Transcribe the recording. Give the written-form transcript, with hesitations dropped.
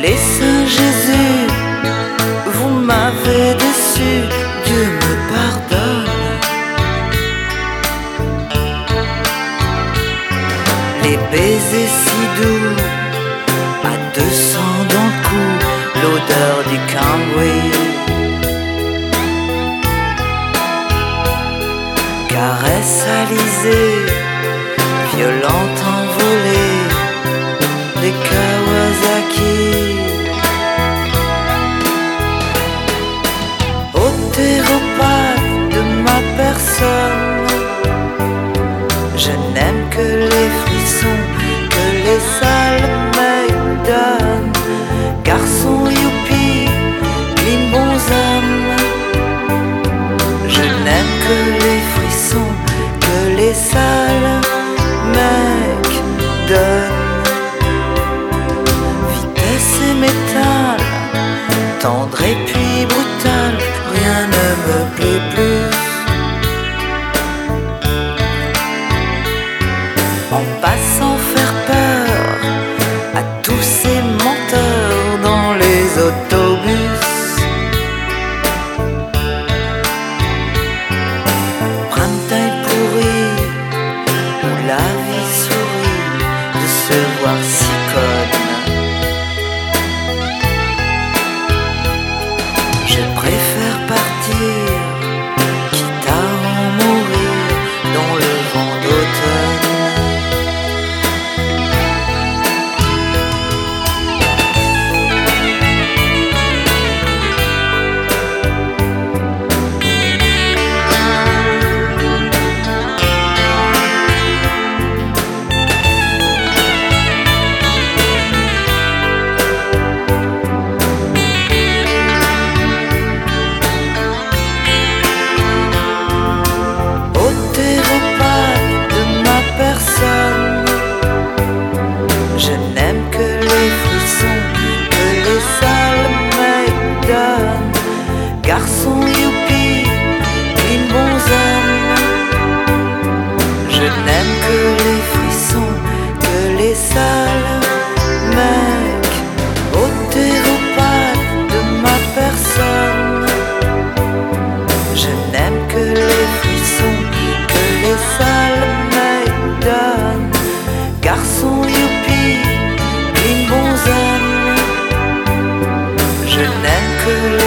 Les saints Jésus, vous m'avez déçu, Dieu me pardonne. Les baisers si doux, à 200 dans le cou, l'odeur du cambouis. Caresse alizée, violente envolée, des Kawasaki. Hétéropathe de ma personne, je n'aime que les frissons que les sales mecs donnent. Garçon youpi, clean bons hommes, je n'aime que les frissons que les sales mecs donnent. Vitesse et métal, tendre et puis brutal, rien ne me plaît plus. En passant faire peur à tous ces menteurs dans les autobus. Printemps pourri, où la vie sourit de se voir si conne. Je préfère partir, quitte à en mourir dans le vent d'automne. Je n'aime que les frissons que les sales mecs donnent. Garçon youpi, clean bons hommes, je n'aime que les frissons que les sales mecs. Hétéropathe de ma personne, je n'aime que les frissons que les sales mecs donnent. Garçon youpi, clean bons hommes, je n'aime que